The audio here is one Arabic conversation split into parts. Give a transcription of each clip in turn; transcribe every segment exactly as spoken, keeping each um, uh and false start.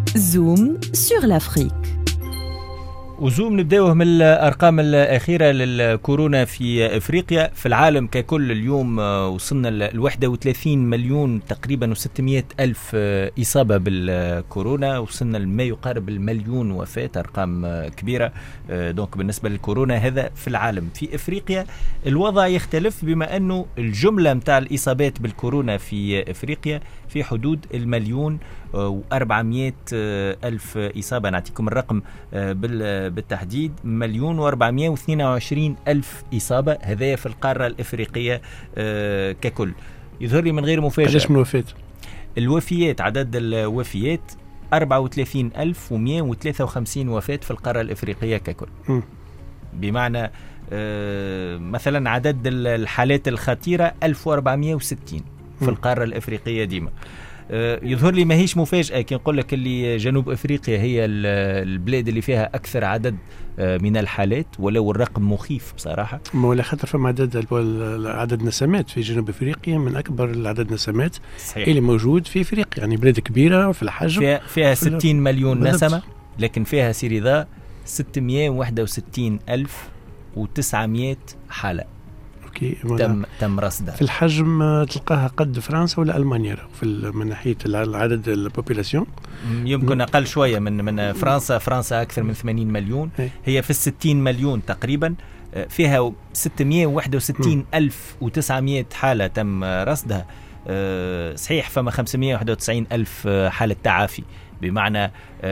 زوم sur l'Afrique. وزوم نبداوه من الأرقام الأخيرة للكورونا في أفريقيا. في العالم ككل اليوم وصلنا ل واحد وثلاثين مليون تقريبا وستمائة ألف إصابة بالكورونا، وصلنا لما يقارب المليون وفاة، أرقام كبيرة. دونك بالنسبة للكورونا هذا في العالم. في أفريقيا الوضع يختلف، بما أنه الجملة متاع الإصابات بالكورونا في أفريقيا في حدود المليون وأربعمائة ألف إصابة. نعطيكم الرقم بالتحديد، مليون وأربعمائة واثنين وعشرين ألف إصابة. هذا في القارة الإفريقية ككل. يظهر لي من غير مفاجأة قداش من وفاة؟ الوفيات، عدد الوفيات أربعة وثلاثين ألف ومائة وثلاثة وخمسين وفاة في القارة الإفريقية ككل. م. بمعنى مثلا عدد الحالات الخطيرة ألف وأربعمائة وستين في القارة الإفريقية ديما. يظهر لي ما هيش مفاجأة كي نقول لك اللي جنوب أفريقيا هي البلاد اللي فيها أكثر عدد من الحالات، ولو الرقم مخيف بصراحة. ولا خاطر فما عدد عدد نسمات في جنوب أفريقيا من أكبر العدد نسمات صحيح. اللي موجود في أفريقيا، يعني بلاد كبيرة في الحجم، فيها, فيها ستين مليون بالضبط. نسمة، لكن فيها سيريضا ستمائة وواحد وستين ألف وتسعمائة حالة تم تم رصدها. في الحجم تلقاها قد فرنسا ولا ألمانيا في من ناحية العدد البوبولاسيون، يمكن أقل شوية من من فرنسا. فرنسا أكثر من ثمانين مليون، هي في الستين مليون تقريبا. فيها ستمائة وواحد وستين ألف وتسعمائة حالة تم رصدها. صحيح فما خمسمائة وواحد وتسعين ألف حالة تعافي، بمعنى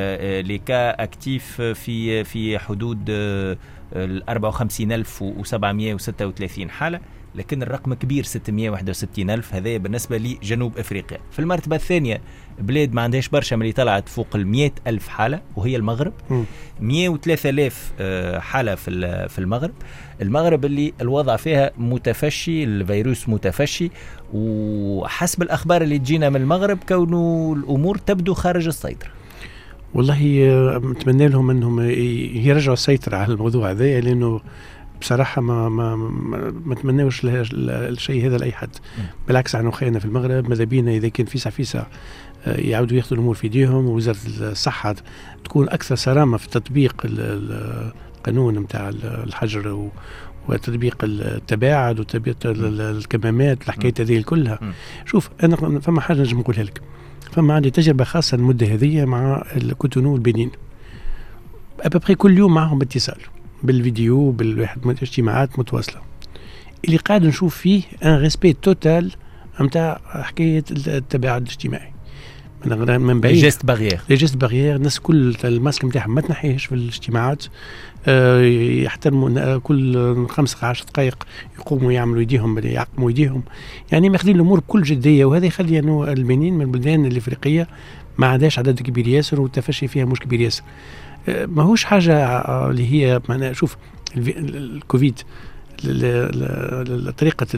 لكا أكتيف في في حدود أربعة وخمسين ألف وسبعمائة وستة وثلاثين حالة، لكن الرقم كبير ستمائة وواحد وستين ألف. هذا بالنسبة لجنوب أفريقيا. في المرتبة الثانية بلاد ما عندهاش برشا، ملي طلعت فوق المئة ألف حالة، وهي المغرب. مئة وثلاثة آلاف حالة في في المغرب. المغرب اللي الوضع فيها متفشي، الفيروس متفشي، وحسب الأخبار اللي تجينا من المغرب كونه الأمور تبدو خارج السيطرة. والله نتمنى لهم انهم يرجعوا السيطرة على الموضوع هذا، لانه بصراحة ما ما ما نتمناوش الشيء هذا لأي حد. بالعكس عن خيرنا في المغرب، ماذا بينا إذا كان في فيسع يعودوا ياخذوا الأمور في ايديهم، ووزارة الصحة تكون أكثر صرامة في تطبيق القانون متاع الحجر وتطبيق التباعد وتطبيق الكمامات والحكاية هذه كلها. شوف أنا فما حاجة نجم نقولها لك، فما عندي تجربة خاصة المدة هذه مع الكوتونو والبنين. أبقى كل يوم معهم اتصال بالفيديو، بالواحد من اجتماعات متواصلة، اللي قاعد نشوف فيه ان ريسبي توتال متاع حكاية التباعد الاجتماعي. من من بعيد جيست بارير جيست بارير الناس كل الماسك نتاعهم ما تنحيهش في الاجتماعات. أه يحترموا كل خمس عشر دقائق يقوموا يعملوا يديهم يعقموا يديهم، يعني ماخذين الامور بكل جديه. وهذا يخلي انه البنين من البلدان الافريقيه ما عندهاش عدد كبير ياسر، والتفشي فيها مش كبير ياسر. أه ما هوش حاجه اللي هي معناها. شوف الكوفيد طريقة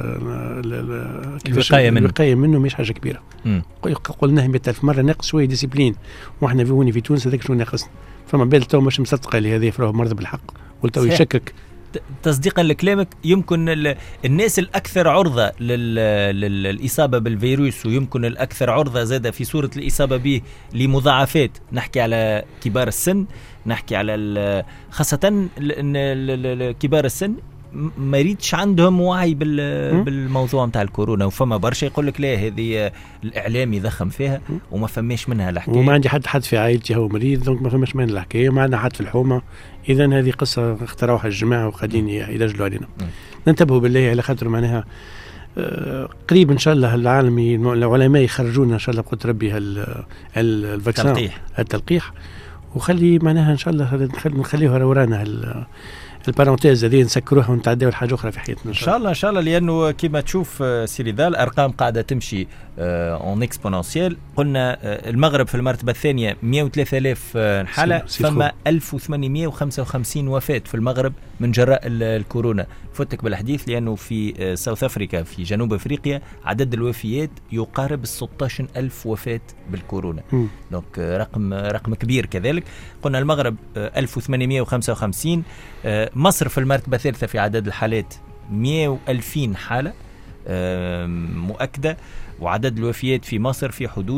الوقاية منه الوقاية منه مش حاجة كبيرة. قلناها مئة ألف مرة، ناقص شوية ديسيبلين. وإحنا في هوني في تونس هذاك شو ناقص. فما بال تو مش مصدقة لهذه فراه مرض بالحق، قلت يشكك. تصديقا لكلامك، يمكن الناس الأكثر عرضة للإصابة بالفيروس، ويمكن الأكثر عرضة زادة في صورة الإصابة به لمضاعفات. نحكي على كبار السن، نحكي على خاصة كبار السن ما يريدش عندهم وعي بالموضوع متاع الكورونا. وفما برشا يقول لك لا هذه الإعلام يضخم فيها وما فماش منها الحكاية، وما عندي حد حد في عائلتي هو مريض، دونك ما فماش منها الحكاية، وما عندنا حد في الحومة. إذن هذه قصة اخترعوها الجماعة وقاعدين يدجلوا علينا. ننتبهوا بالله على خاطر معناها آه قريب إن شاء الله العالم العلماء يخرجونا إن شاء الله بقدر ربي الفاكسين التلقيح. التلقيح وخلي معناها إن شاء الله نخليها ورانا البارونتيز هذه نسكروها ونتعداو لحاجه اخرى في حياتنا ان شاء الله. ان شاء الله لانه كما تشوف سيري ذا الارقام قاعده تمشي اون اكسبونونسيال. قلنا المغرب في المرتبه الثانيه مئة وثلاثة آلاف حاله، ثم ألف وثمانمائة وخمسة وخمسين وفاه في المغرب من جراء الكورونا. فتك بالحديث لانه في ساوث افريكا في جنوب افريقيا عدد الوفيات يقارب ستة عشر ألف وفاه بالكورونا. دونك رقم رقم كبير كذلك. قلنا المغرب ألف وثمانمائة وخمسة وخمسين، مصر في المرتبة الثالثة في عدد الحالات مئة وألفين حالة مؤكدة، وعدد الوفيات في مصر في حدود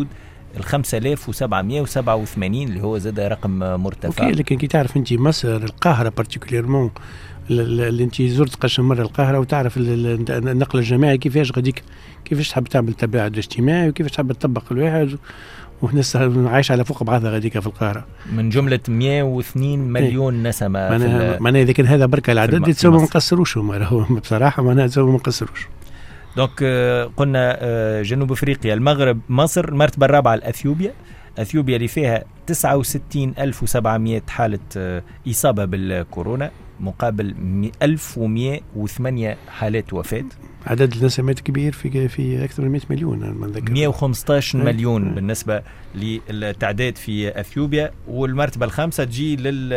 ال خمسة آلاف وسبعمائة وسبعة وثمانين اللي هو زاد رقم مرتفع. اوكي، لكن كي تعرف انت مصر القاهره بارتيكوليرمون اللي انت زرت قش مره القاهره وتعرف النقل الجماعي كيفاش غاديك، كيفاش تحب تعمل تباعد اجتماعي وكيفاش تحب تطبق الواحد، والناس عايشه على فوق بعضها غاديك في القاهره من جمله مئة واثنين مليون نسمه. معناها اذا كان هذا بركه العدد يتسوى ما نقصروش هو بصراحه، معناها يتسوى ما نقصروش. دونك قلنا جنوب افريقيا، المغرب، مصر، المرتبه الرابعه الاثيوبيا. اثيوبيا اللي فيها تسعة وستين ألف وسبعمائة حاله اصابه بالكورونا مقابل ألف ومئة وثمانية حالات وفاه. عدد النسمات كبير في في اكثر من مئة مليون، من ذكر مئة وخمسة عشر مليون أي. بالنسبه للتعداد في اثيوبيا. والمرتبه الخامسه تجي لل...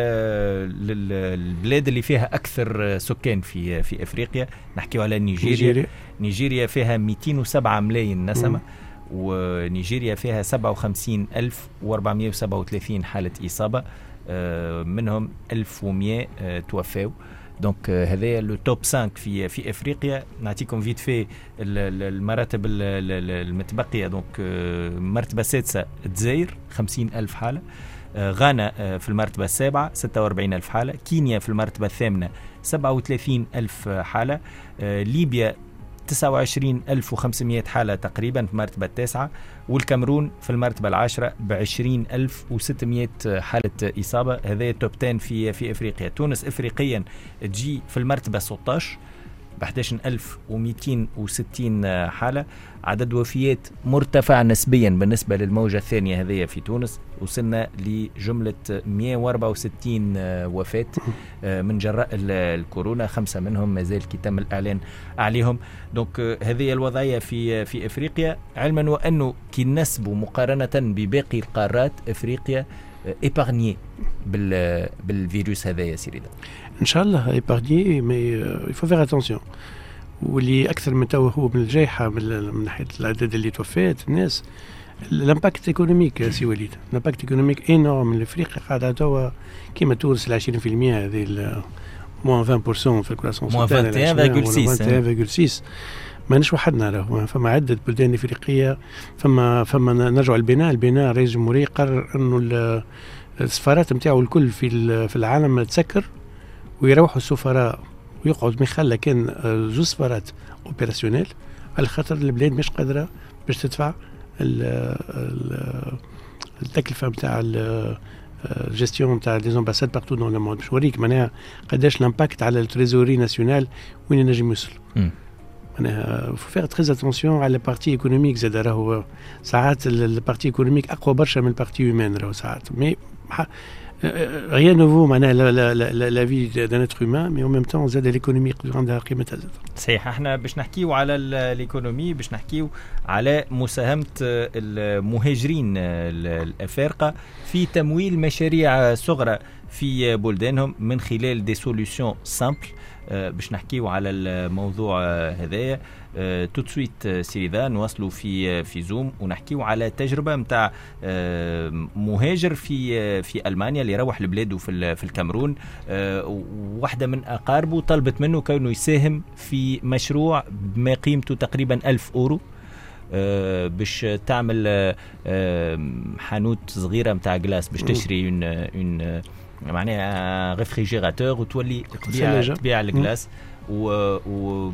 للبلاد اللي فيها اكثر سكان في في افريقيا، نحكيو على نيجيريا. نيجيريا, نيجيريا فيها مئتين وسبعة ملايين نسمه، ونيجيريا فيها سبعة وخمسين ألف وأربعمائة وسبعة وثلاثين حاله اصابه، منهم ألف ومئة توفوا. دونك هذا لو توب خمسة في في افريقيا. نعطيكم فيت في المراتب المتبقيه. دونك المرتبه السادسه الجزائر خمسين ألف حاله، غانا في المرتبه السابعه ستة وأربعين ألف حاله، كينيا في المرتبه الثامنه سبعة وثلاثين ألف حاله، ليبيا تسعة وعشرين ألف وخمسمائة حالة تقريبا في المرتبة التاسعة، والكاميرون في المرتبة العاشرة بعشرين ألف وستمائة حالة إصابة. هذا التوب عشرة في في إفريقيا. تونس إفريقيا تجي في المرتبة ستة عشر ب أحد عشر ألف ومئتين وستين حالة. عدد وفيات مرتفع نسبيا بالنسبة للموجة الثانية هذه في تونس، وصلنا لجملة مئة وأربعة وستين وفاة من جراء الكورونا، خمسة منهم مازال كي تم الإعلان عليهم. دونك هذه الوضعية في في إفريقيا، علما وأنه كي نسبوا مقارنة بباقي القارات إفريقيا إيبارني بال بالفيروس هذا يا سيدي. إن شاء الله إيبارني، مي يفو فيغ أتونسيون. واللي أكثر من تو هو من الجائحة من ناحية العدد اللي توفات الناس، الامباكت ايكونوميك سي وليد، الامباكت ايكونوميك انورم من افريقيا قاعده توا كيما تونس ال عشرين بالمئة هذه موان عشرين بالمئة في الكراسون موان واحد وعشرين فاصلة ستة. ماناش وحدنا راهو، فما عدة بلدان افريقيه. فما فما نرجع البناء البناء رئيس الجمهوريه قرر انه السفارات نتاعو الكل في في العالم تسكر، ويروحوا السفراء ويقعد مخلى كان زوج سفارات اوبيراسيونيل على خاطر البلاد مش قادره باش تدفع التكلفه نتاع الجيستيون نتاع لي زامباساد بارتو دون لو موند. باش نوريك معناها قداش الامباكت على التريزوري ناسيونال وين ينجم يوصل. معناها فيغ تريز اتونسيون على البارتي ايكونوميك زاد، راهو ساعات البارتي ايكونوميك اقوى برشا من البارتي هيومان راهو ساعات. مي rien ne vaut معناها la, la, la, la vie d'un être humain, mais en même temps زاد l'économie عندها قيمتها زاد. صحيح. احنا باش نحكيو على الايكونومي، باش نحكيو على مساهمة المهاجرين الأفارقة في تمويل مشاريع صغرى في بلدانهم من خلال دي سوليوشن سامبل. باش نحكيو على الموضوع هذايا تو سويت سيدا، نواصلوا في في زوم ونحكيو على تجربه نتاع مهاجر في في المانيا اللي روح لبلاده في في الكاميرون. واحده من اقاربه طلبت منه كونه يساهم في مشروع بما قيمته تقريبا ألف اورو باش تعمل حانوت صغيره نتاع جلاس باش تشري اون اون معناها ريفريجيراتور وتولي تبيع تبيع الجلاس. و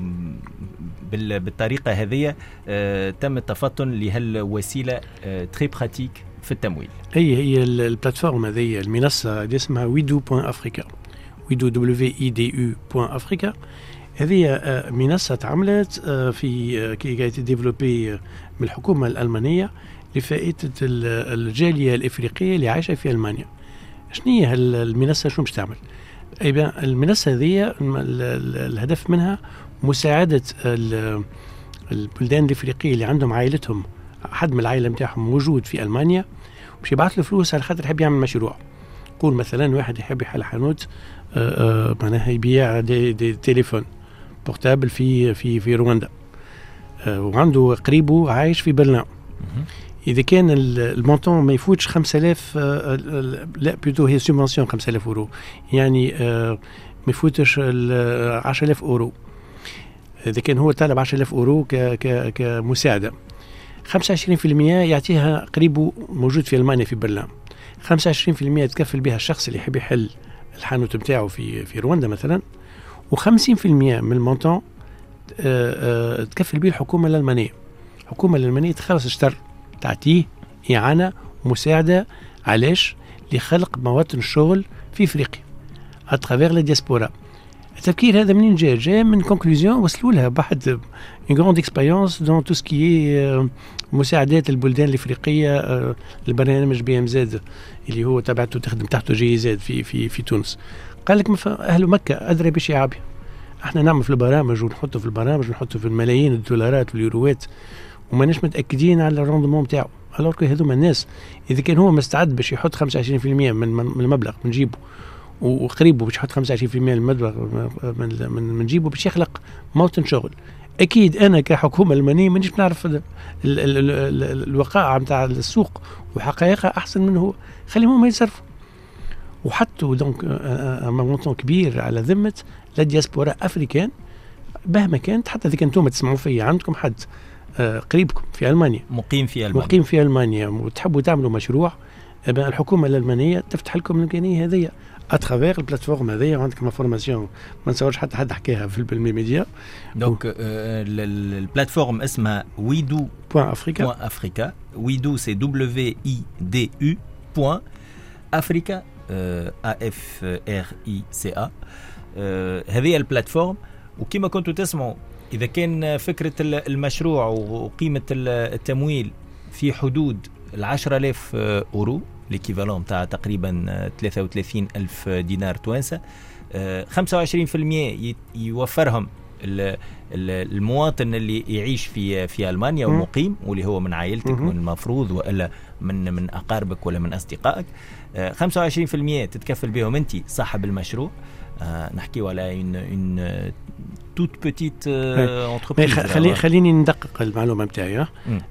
بالطريقه هذه تم التفطن لهالوسيله تري براتيك في التمويل. هي هي البلاتفورم هذه المنصه اللي اسمها ويدو بوان افريكا، ويدو دبليو اي دي يو بوان افريكا. هذه منصه تعملت في كي جايت ديفلوبي من الحكومه الالمانيه لفائده الجاليه الافريقيه اللي عايشه في المانيا. شنو هي المنصه؟ شنو باش تعمل؟ اي بان المنصه هذه الهدف منها مساعده البلدان الافريقيه اللي عندهم عائلتهم، حد من العائله نتاعهم موجود في المانيا، باش يبعث له فلوس على خاطر يحب يعمل مشروع. قول مثلا واحد يحب يحل حانوت معناها يبيع دي, دي تليفون بورتابل في في في رواندا، وعنده قريبه عايش في برلين. إذا كان المونطون ما يفوتش خمسة آلاف، لا بيتو هي سوبونسيون خمسة آلاف أورو، يعني ما يفوتش عشرة آلاف أورو. إذا كان هو طالب عشرة آلاف أورو ك ك كمساعدة، خمسة وعشرين بالمئة يعطيها قريبه موجود في ألمانيا في برلين، خمسة وعشرين بالمئة تكفل بها الشخص اللي يحب يحل الحانوت متاعه في في رواندا مثلا، وخمسين بالمئة من المونطون تكفل به الحكومة الألمانية. الحكومة الألمانية تخلص اشتر تعطيه إعانة ومساعدة علاش لخلق مواطن الشغل في إفريقيا أترافير لا دياسبورا. التفكير هذا منين جاء؟ جاء من كونكلوزيون وصلوا لها بعد une grande expérience dans tout ce qui est مساعدات البلدان الإفريقية. البرنامج بي ام زد اللي هو تبعته تخدم تحته جي زد في في في تونس، قال لك أهل مكة أدرى بشعابها، احنا نعمل في البرامج ونحطه في البرامج ونحطه في الملايين الدولارات واليوروات وما نش متأكدين على الروندمون بتاعه. الوغ كو هذوما الناس إذا كان هو مستعد باش يحط خمسة وعشرين بالمئة من من المبلغ من جيبه وقريبه باش يحط خمسة وعشرين بالمئة من المبلغ من من من جيبه باش يخلق موطن شغل. اكيد انا كحكومه المانيه مانيش نعرف ال ال ال ال الوقائع نتاع السوق وحقائقها احسن من هو، خليهم ما يتصرفوا وحطوا دونك مونطون كبير على ذمه لا دياسبورا افريكان مهما كانت. حتى اذا كنتم تسمعوا فيا عندكم حد قريبكم في المانيا مقيم في المانيا مقيم في المانيا وتحبوا تعملوا مشروع، الحكومه الالمانيه تفتح لكم الامكانيه هذه اترافير البلاتفورم هذه. وعندك ما فورماسيون ما نصورش حتى حد حكاها في الميديا. دونك البلاتفورم اسمها ويدو بوان افريكا. افريكا ويدو سي دبليو اي دي يو بوان افريكا ا اف ار اي سي ا. هذه البلاتفورم. وكما كنتوا تسمعوا اذا كان فكره المشروع وقيمه التمويل في حدود العشرة آلاف اورو ليكيفالون تاع تقريبا ثلاثة وثلاثين ألف دينار توانسة، خمسة وعشرين بالمئة يوفرهم المواطن اللي يعيش في في ألمانيا ومقيم واللي هو من عائلتك من المفروض ولا من من أقاربك ولا من أصدقائك. خمسة وعشرين بالمئة تتكفل بهم أنت صاحب المشروع. نحكي على إن إن توت بتيت انتربريز. خلي خليني ندقق المعلومه نتاعي.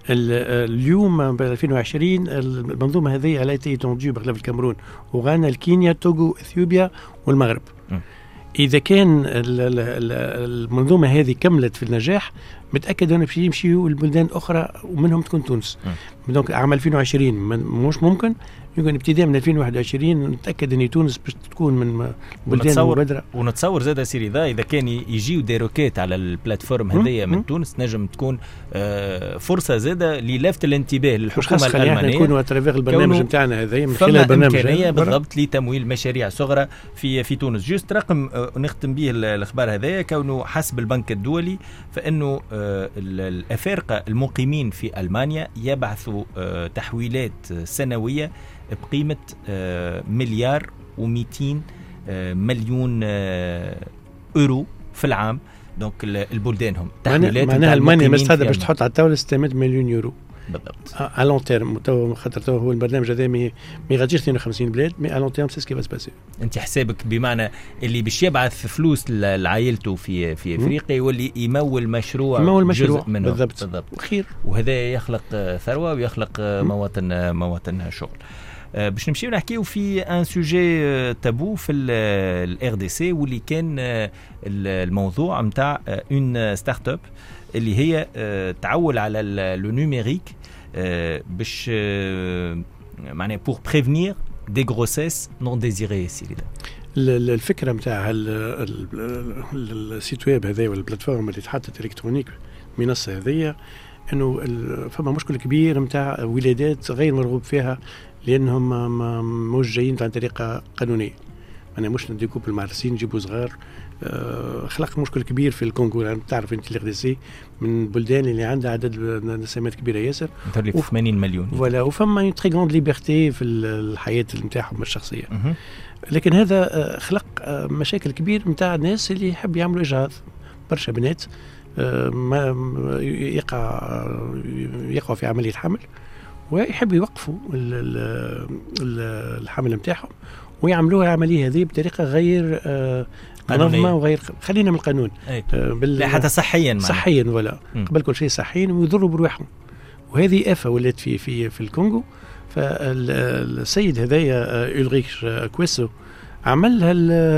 اليوم ب ألفين وعشرين المنظومه هذه على تيتوندو بغلب الكاميرون وغانا الكينيا توغو اثيوبيا والمغرب. م. اذا كان المنظومه هذه كملت في النجاح متاكد انه باش يمشيوا البلدان اخرى ومنهم تكون تونس. دونك عام ألفين وعشرين مش ممكن يمكن ابتداء من ألفين وواحد وعشرين نتاكد ان تونس باش تكون من بلدان مبادره. ونتصور زاد سيري ذا اذا كان يجيو دي روكيت على البلاتفورم هذيا من تونس نجم تكون فرصه زاده للفت الانتباه للحكومه الالمانيه نكونوا اترافير البرنامج نتاعنا هذايا من خلال البرنامج امكانيه بالضبط لتمويل مشاريع صغرى في في تونس. جوست رقم نختم به الاخبار هذايا، كونه حسب البنك الدولي فانه الافارقه المقيمين في المانيا يبعثوا تحويلات سنويه بقيمة مليار ومئتين مليون أورو في العام. دونك البلدانهم تحويلات معناها ألمانيا مستعدة باش تحط على الطاولة ستمائة مليون يورو بالضبط على لون تيرم. تو خاطر تو هو البرنامج هذا ما يغادرش اثنين وخمسين بلاد، مي على لون تيرم سي سكي باس باسي. انت حسابك بمعنى اللي باش يبعث فلوس لعائلته في في افريقيا يولي يمول مشروع يمول مشروع بالضبط بالضبط خير، وهذا يخلق ثروه ويخلق مواطن مواطن شغل. باش نمشيو نحكيو في ان سوجي تابو في الار دي سي واللي كان الموضوع نتاع اون ستارت اب اللي هي تعول على لو نوميريك باش معناها بور بريفنير دي غروسيس نون ديزيري. سيريدا الفكره نتاع السيت ويب هذا والبلاتفورم اللي تحطت الكترونيك منصه هذيا انه فما مشكل كبير نتاع ولادات غير مرغوب فيها لانهم مش جايين عن طريقه قانونيه. انا مش نديكو بالمارسين نجيبوا صغار. أه خلق مشكل كبير في الكونغو. يعني تعرف انت الار دي سي من البلدان اللي عندها عدد نسمات كبيره ياسر في ثمانين مليون ولا وفما تري غراند ليبرتي في الحياه نتاعهم الشخصيه. لكن هذا خلق مشاكل كبير نتاع الناس اللي يحب يعملوا اجهاض. برشا بنات ما يقع يقع في عمليه حمل ويحبوا يوقفوا الحمل نتاعهم ويعملوها العمليه هذه بطريقه غير منظمه وغير خلينا من القانون لا حتى صحيا معنا. صحيا ولا م. قبل كل شيء صحيا ويضروا بروحهم. وهذه آفة ولات في في في الكونغو. فالسيد هذايا أولريش كويسو عملها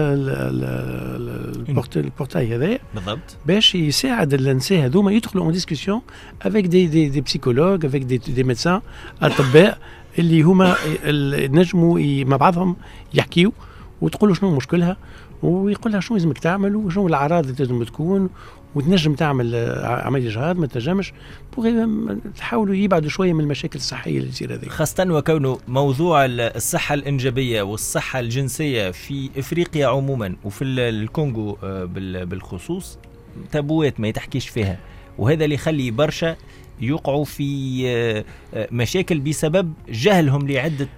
البورتاي هذا بالضبط باش يساعد النساء هذوما يدخلوا اون ديسكسيون افيك دي دي دي بسيكولوج افيك دي دي ميدسان اطباء اللي هما نجموا مع بعضهم يحكيوا وتقولوا شنو مشكلها ويقول لها شنو لازمك تعمل وشنو الاعراض اللي لازم تكون وتنجم تعمل عمليه جهاد ما تنجمش تحاولوا يبعدوا شويه من المشاكل الصحيه اللي تصير هذه، خاصه وكونه موضوع الصحه الانجابيه والصحه الجنسيه في افريقيا عموما وفي الكونغو بالخصوص تابوات ما يتحكيش فيها، وهذا اللي يخلي برشا يقعوا في مشاكل بسبب جهلهم لعدة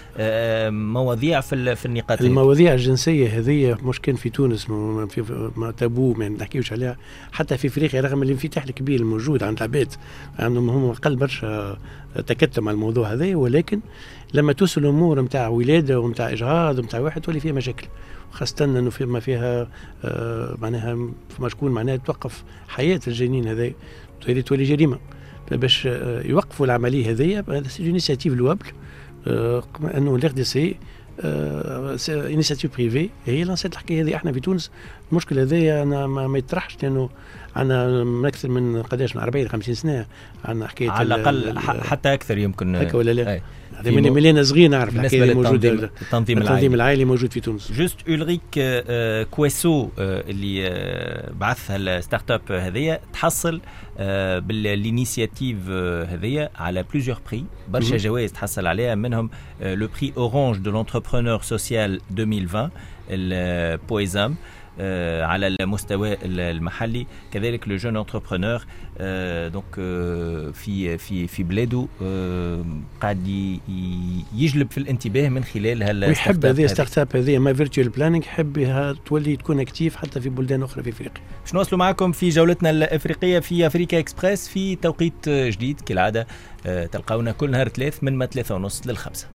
مواضيع في في النقاط. المواضيع الجنسية هذه مش كان في تونس في ما تابو ما نحكيوش عليها، حتى في افريقيا رغم الانفتاح الكبير الموجود عند العباد عندهم هم اقل برشا تكتم على الموضوع هذا، ولكن لما توصل الامور نتاع ولاده ونتاع اجهاض ونتاع واحد تولي فيها مشاكل، خاصة انه فيما فيها آه معناها فما شكون معناها توقف حياة الجنين هذا تولي تولي جريمة. باش يوقفوا العمليه هذه هذا سي انيشيتيف لوابل انه الار دي سي انيشيتيف بريفي هي لانسيت الحكايه هذه. احنا في تونس المشكله هذه انا ما يطرحش لانه عندنا اكثر من قداش من أربعين خمسين سنه عندنا حكايه على الاقل حتى اكثر يمكن هكا ولا لا؟ هذا من ملينا صغير نعرف الحكايه اللي موجوده التنظيم العائلي التنظيم العائلي موجود في تونس. جوست أولريك كويسو اللي بعثها الستارت اب هذيا تحصل بالانيشيتيف هذيا على بليزيور بري برشا جوائز تحصل عليها، منهم لو بري اورانج دو لونتربرونور سوسيال ألفين وعشرين البويزام على المستوى المحلي، كذلك لو جون انتربرونور دونك في في في بلاده قاعد يجلب في الانتباه من خلال هال ويحب هذه ستارت اب هذه ما فيرتشوال بلانينغ يحبها تولي تكون اكتيف حتى في بلدان اخرى في افريقيا. باش نواصلوا معكم في جولتنا الافريقيه في افريكا اكسبريس في توقيت جديد كالعاده، تلقاونا كل نهار ثلاث من ما ثلاثة ونص للخمسة.